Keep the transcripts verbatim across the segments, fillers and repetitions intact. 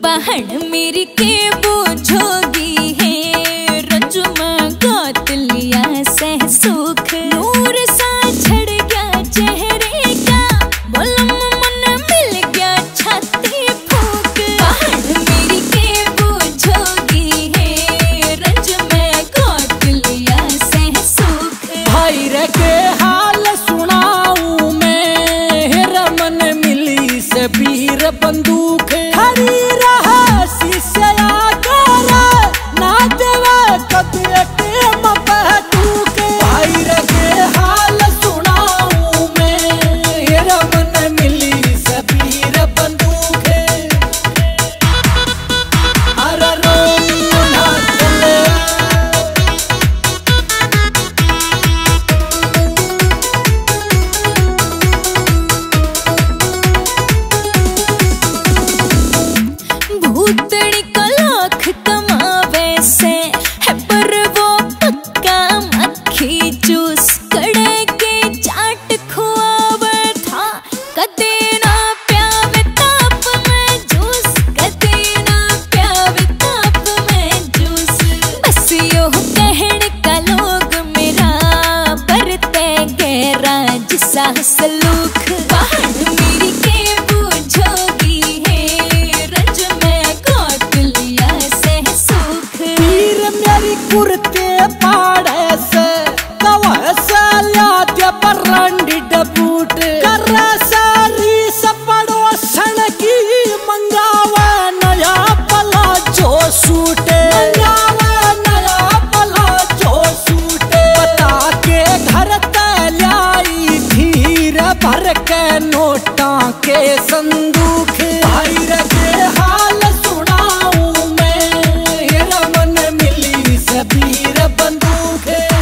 पहाड़ मेरी के बोझोगी है रजुमा गोद लिया सह सुख नूर सा झड़ गया चेहरे का बोलम मन मिल गया छाती फूक पहाड़ मेरी के बोझोगी है रजुमा गोद लिया सह सुख भाई रे के हाल सुनाऊं मैं रमन मिली से वीर बंदूक खड़ी रहा शीशे आकर ना देवे कभी टेम पटूक भाई रे के हाल सुनाऊं मैं रमन मिली से वीर बंदूक अरे रोमियो ना चले भूतड़ी का लाख कमावे से है पर वो पक्का मक्खी जूस कड़े के चाट खुआवे था कदे ना प्यावे ताप में जूस कदे ना प्यावे ताप में जूस बस यो कहण का लोग मेरा बरते गहरा जिसा सलूक पहाड़ मेरी के बोझोगी है रज में गोद लिया सह सुख पीर मेरी कुर्ते पाड़े से कवा से लाद्य बरंडी डबूट कर सारी सपड़ोसन की मंगावा नया पला जो सूटे मंगावा नया पला जो सूटे बता के घर तलाई धीर भर के नोटा के संदूक भाई रे के हाल सुनाऊं मैं रमन मिली से वीर बंदूक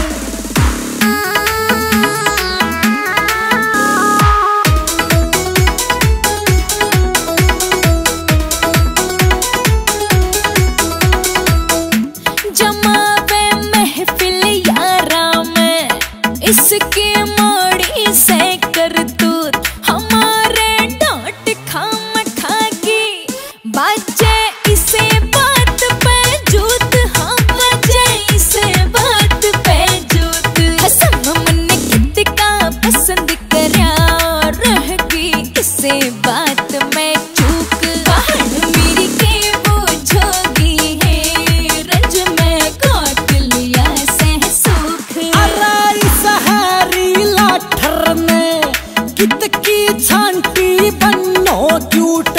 जमावे महफिल यारा में इसके मोड़ी से कर तूत हमारे डांट खाम खागी बाजे इसे बात पे जूत हाँ बाजे इसे बात पे जूत हसम मन कित का पसंद करया रहगी इसे बात में चूक पहाड़ मेरी के बोझोगी है रज में गोद लिया सह सुख अराई सहारी लाठर में कित की छांटी बन्नो क्यूट